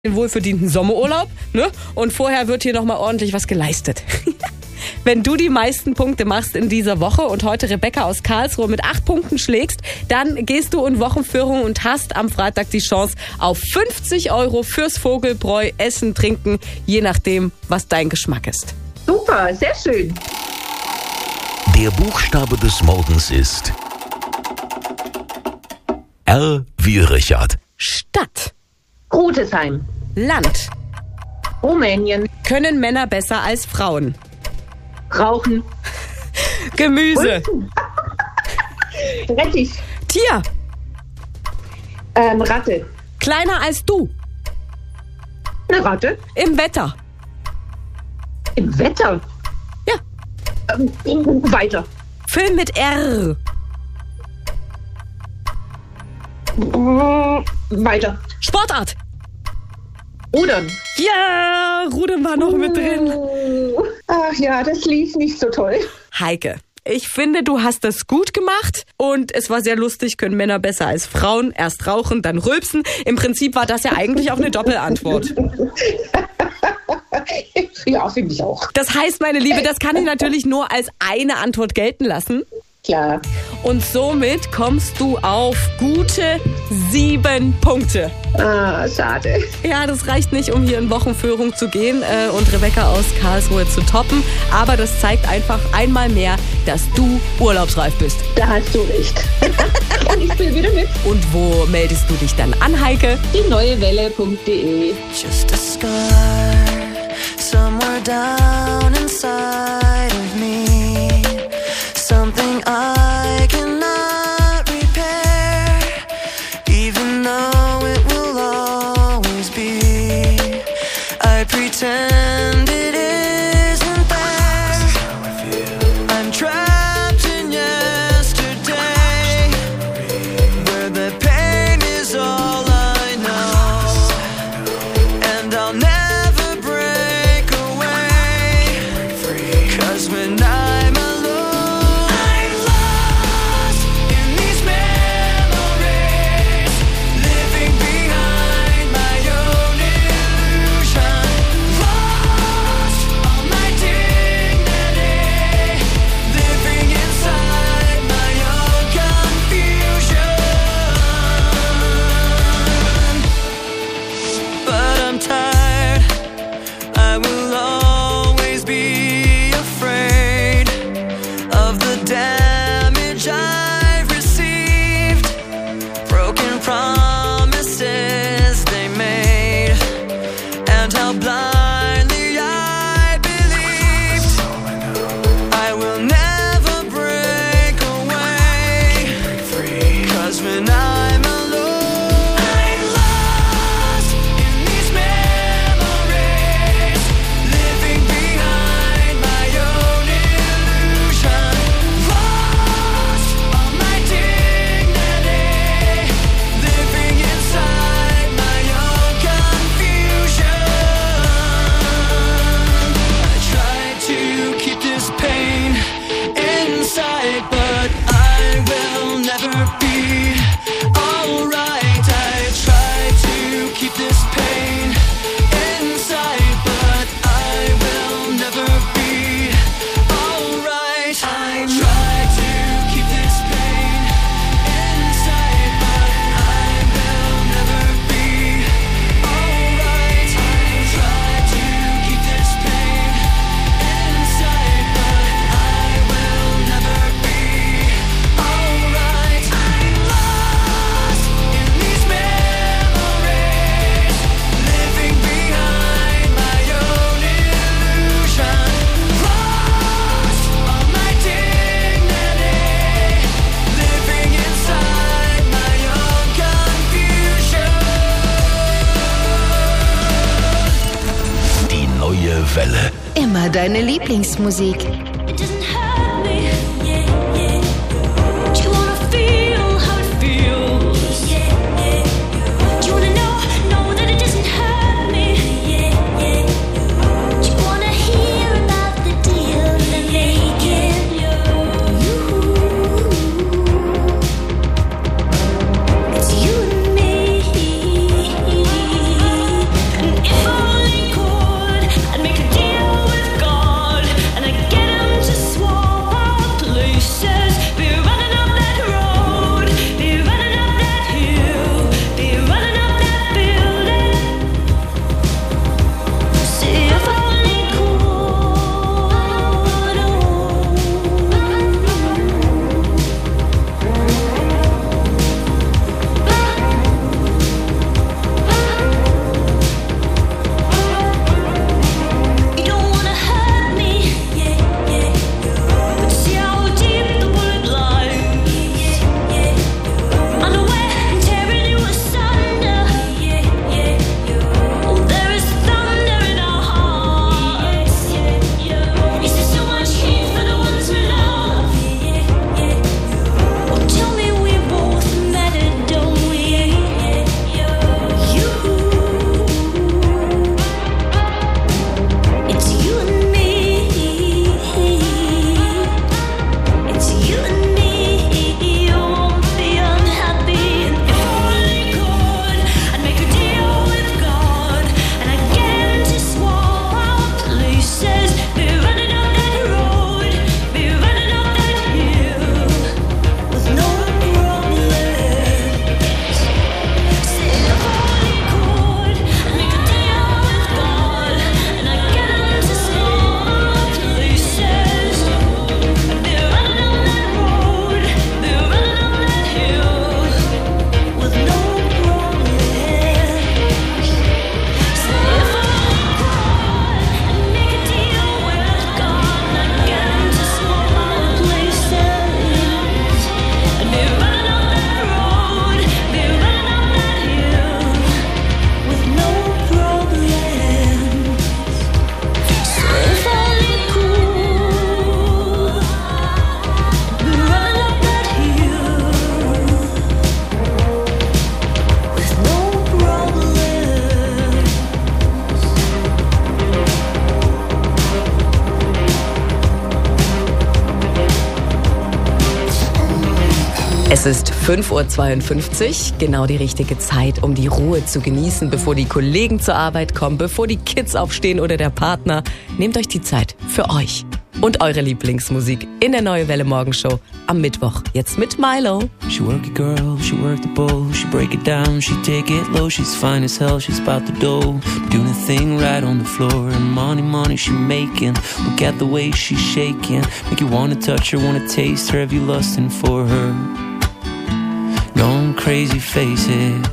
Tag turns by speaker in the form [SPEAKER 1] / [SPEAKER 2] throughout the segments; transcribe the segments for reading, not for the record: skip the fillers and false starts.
[SPEAKER 1] den wohlverdienten Sommerurlaub, ne? Und vorher wird hier nochmal ordentlich was geleistet. Wenn du die meisten Punkte machst in dieser Woche und heute Rebecca aus Karlsruhe mit 8 Punkten schlägst, dann gehst du in Wochenführung und hast am Freitag die Chance auf 50 € fürs Vogelbräu, Essen, Trinken, je nachdem, was dein Geschmack ist.
[SPEAKER 2] Super, sehr schön.
[SPEAKER 3] Der Buchstabe des Morgens ist R wie Richard.
[SPEAKER 1] Stadt.
[SPEAKER 2] Rutesheim.
[SPEAKER 1] Land.
[SPEAKER 2] Rumänien.
[SPEAKER 1] Können Männer besser als Frauen?
[SPEAKER 2] Rauchen.
[SPEAKER 1] Gemüse.
[SPEAKER 2] Rettich.
[SPEAKER 1] Tier.
[SPEAKER 2] Ratte.
[SPEAKER 1] Kleiner als du.
[SPEAKER 2] Eine Ratte.
[SPEAKER 1] Im Wetter.
[SPEAKER 2] Im Wetter.
[SPEAKER 1] Ja.
[SPEAKER 2] Weiter.
[SPEAKER 1] Film mit R.
[SPEAKER 2] Weiter.
[SPEAKER 1] Sportart.
[SPEAKER 2] Rudern.
[SPEAKER 1] Ja, Rudern war noch mit drin.
[SPEAKER 2] Ach ja, das lief nicht so toll.
[SPEAKER 1] Heike, ich finde, du hast das gut gemacht und es war sehr lustig. Können Männer besser als Frauen? Erst rauchen, dann rülpsen. Im Prinzip war das ja eigentlich auch eine Doppelantwort.
[SPEAKER 2] Ja, finde ich auch.
[SPEAKER 1] Das heißt, meine Liebe, das kann ich natürlich nur als eine Antwort gelten lassen.
[SPEAKER 2] Klar.
[SPEAKER 1] Und somit kommst du auf gute 7 Punkte.
[SPEAKER 2] Ah, schade.
[SPEAKER 1] Ja, das reicht nicht, um hier in Wochenführung zu gehen und Rebecca aus Karlsruhe zu toppen. Aber das zeigt einfach einmal mehr, dass du urlaubsreif bist.
[SPEAKER 2] Da hast du recht. Und ich spiele wieder mit.
[SPEAKER 1] Und wo meldest du dich dann an, Heike?
[SPEAKER 2] Die neuewelle.de.
[SPEAKER 4] Just a scar somewhere down inside of me. Something I cannot repair, even though it will always be. I pretend it isn't there. I'm trapped in yesterday, where the pain is all I know, and I'll never break away, 'cause when I'm alone, I'm lost in these memories, living behind my own illusion, lost all my dignity, living inside my own confusion. But I'm tired, I will always be afraid of the damage I've received, broken promises they made, and how blindly I believed. I will never break away, 'cause when I'm alone, I'm lost in these memories, living behind my own illusion, lost all my dignity, living inside my own confusion. I try to keep this pain inside, but I will never be alright. I try to keep this pain inside, but I will never be alright. I try to keep this pain inside, but I will never be alright. I try to keep this pain inside, but I will never be alright. I'm lost in these memories, living behind my own illusion, lost all my dignity, living inside my own confusion.
[SPEAKER 3] Die neue Welle.
[SPEAKER 5] Immer deine Lieblingsmusik.
[SPEAKER 6] It doesn't hurt me. Do you wanna feel how it feels? Do you wanna know that it doesn't hurt me? Do you wanna hear about the deal they're making? It's you and me.
[SPEAKER 1] Es ist 5:52 Uhr, genau die richtige Zeit, um die Ruhe zu genießen, bevor die Kollegen zur Arbeit kommen, bevor die Kids aufstehen oder der Partner. Nehmt euch die Zeit für euch und eure Lieblingsmusik in der Neue Welle Morgenshow am Mittwoch. Jetzt mit Milo.
[SPEAKER 7] She work it, girl, she work the bowl, she break it down, she take it low, she's fine as hell, she's about the dough, doing a thing right on the floor, and money she making, look at the way she's shaking, make you wanna touch her, wanna taste her, have you lusting for her, going crazy, face it.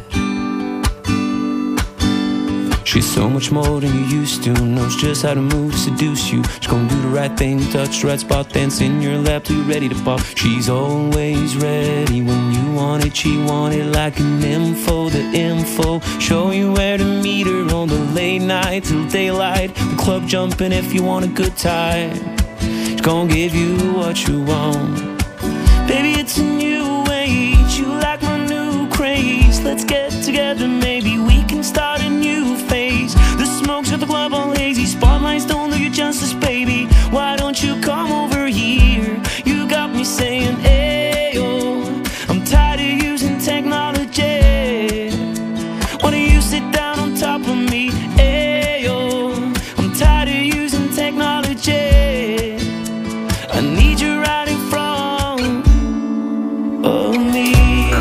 [SPEAKER 7] She's so much more than you used to, knows just how to move to seduce you. She's gonna do the right thing, touch the right spot, dance in your lap till you're ready to pop. She's always ready when you want it, she want it like an info, the info. Show you where to meet her on the late night till daylight. The club jumping if you want a good time. She's gonna give you what you want. Baby, it's a new age, you like my new craze. Let's get together, maybe we can start a new phase. The smoke's got the club all hazy, spotlights don't do you justice, baby. Why don't you come over here? You got me saying, ayo, I'm tired of using technology. Why don't you sit down on top of me? Ayo, I'm tired of using technology. I need you right in front of me.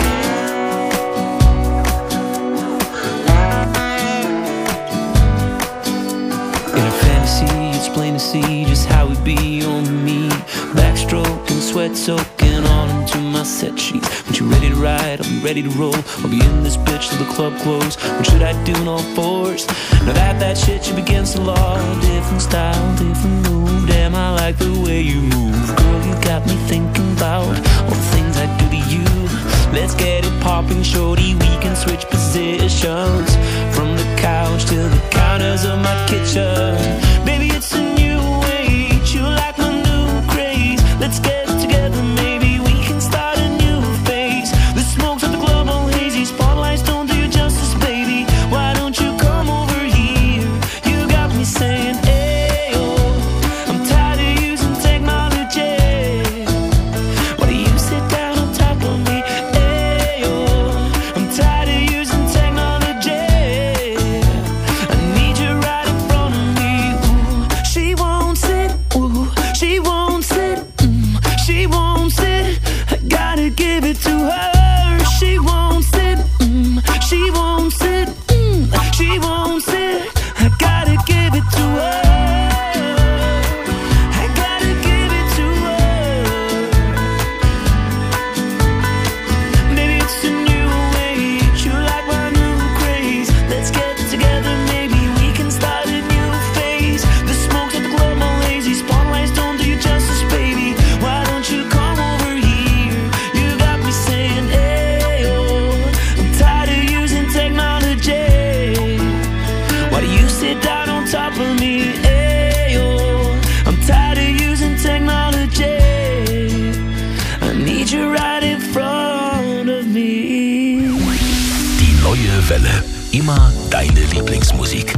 [SPEAKER 7] It's plain to see just how we be on me. Backstroking, sweat soaking all into my set sheets. When you're ready to ride, I'll be ready to roll. I'll be in this bitch till the club close. What should I do in all fours? Now that shit should be against the law. Different style, different move. Damn, I like the way you move. Girl, you got me thinking about all the things I do to you. Let's get it popping, shorty. We can switch positions from the couch to the counters of my kitchen. Baby, it's a new age. You like my new craze. Let's get together, maybe we can start a new phase. The smoke's at the club all hazy, spotlights don't do you justice, baby. Why don't you come over here? You got me saying, ayo, I'm tired of using technology. Why do you sit down on top of me? Ayo, I'm tired of using technology. I need you right in front of me. Ooh, she won't sit. Ooh, she won't sit. She won't sit. I gotta give it to her. She won't sit. She won't sit. She won't sit. I gotta give it to her. I gotta give it to her. Maybe it's a new age. You like my new craze. Let's get together, maybe we can start a new phase. The smoke's at the club all lazy, spotlights don't do you justice, baby. Why don't you come over here? You got me saying, ayo, I'm tired of using technology. Why do you sit down on top of me? Ayo, I'm tired of using technology. I need you right in front of me.
[SPEAKER 3] Die Neue Welle. Immer deine Lieblingsmusik.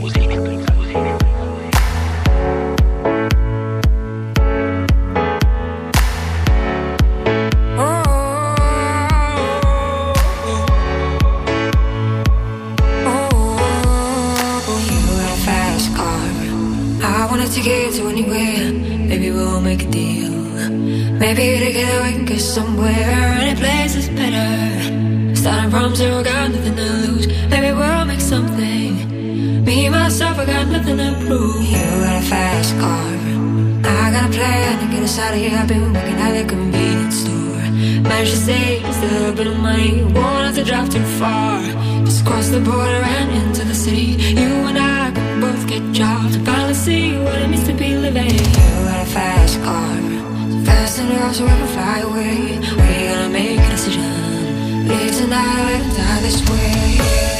[SPEAKER 8] Fast car. I wanna take you to anywhere. Maybe we'll make a deal. Maybe together we can get somewhere. Any place is better. Starting from zero, got nothing to lose. Maybe we'll make something. Me, myself, I got nothing to prove. You got a fast car. I got a plan to get us out of here. I've been working at a convenience store. Managed to save just a little bit of money. Won't have to drive too far. Just cross the border and into the city. You and I can both get jobs and finally see what it means to be living. You got a fast car, so fast enough so we can fly away. We're gonna make a decision. Live tonight or let it die this way.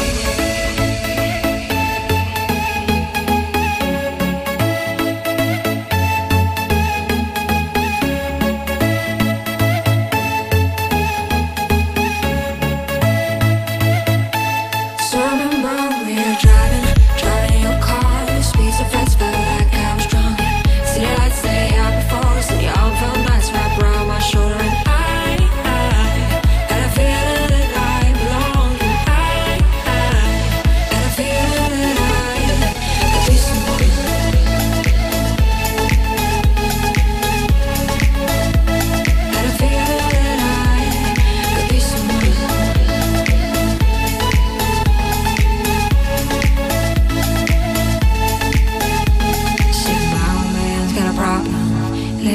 [SPEAKER 8] So remember we were driving in your car. The speed so fast, felt like I was drunk. City lights lay out before us, and your arm felt nice wrapped around my shoulder. And I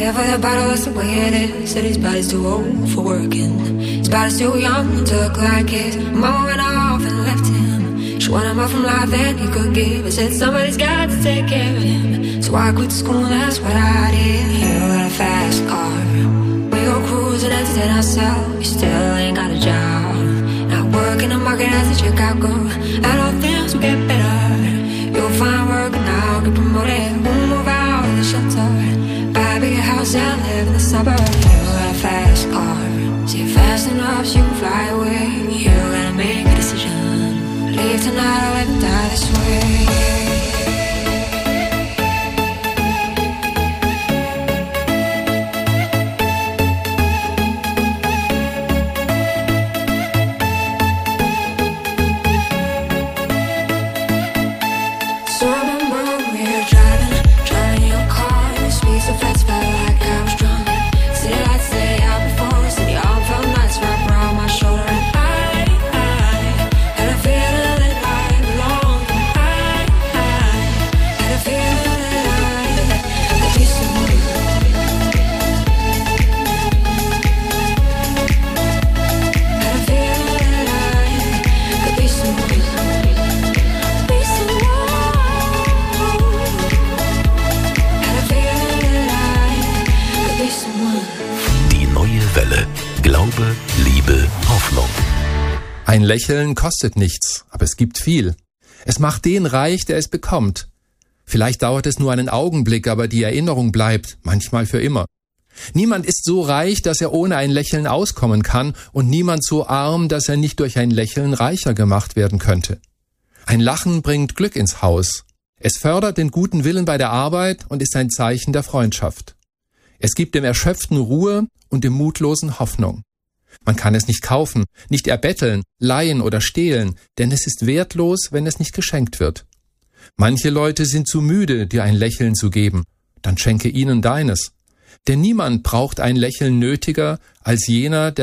[SPEAKER 8] Live with a bottle, that's the way it is. Said his body's too old for working. His body's too young to look like his. Mama went off and left him. She wanted more from life than he could give. I said somebody's got to take care of him. So I quit school, that's what I did. You got a fast car. We go cruising, entertain ourselves. You still ain't got a job. Not working the market as a Chicago. And all things will get better. You'll find work now, get promoted. We'll move out of the shelter. Buy a bigger house and live in the suburbs. You got a fast car. See it fast enough so you can fly away. You gotta make a decision. Leave tonight or let me die this way. So I remember we were driving your car. The speed so fast, felt like I was drunk. City lights lay out before us, and the arm felt nice wrapped around my shoulder. And I had a feeling that I belonged. I had a feeling that I could be someone. Had a feeling that I could be someone. Be someone.
[SPEAKER 3] Die neue Welle. Glaube, Liebe, Hoffnung.
[SPEAKER 9] Ein Lächeln kostet nichts, aber es gibt viel. Es macht den reich, der es bekommt. Vielleicht dauert es nur einen Augenblick, aber die Erinnerung bleibt, manchmal für immer. Niemand ist so reich, dass er ohne ein Lächeln auskommen kann, und niemand so arm, dass er nicht durch ein Lächeln reicher gemacht werden könnte. Ein Lachen bringt Glück ins Haus. Es fördert den guten Willen bei der Arbeit und ist ein Zeichen der Freundschaft. Es gibt dem Erschöpften Ruhe und dem Mutlosen Hoffnung. Man kann es nicht kaufen, nicht erbetteln, leihen oder stehlen, denn es ist wertlos, wenn es nicht geschenkt wird. Manche Leute sind zu müde, dir ein Lächeln zu geben. Dann schenke ihnen deines. Denn niemand braucht ein Lächeln nötiger als jener, der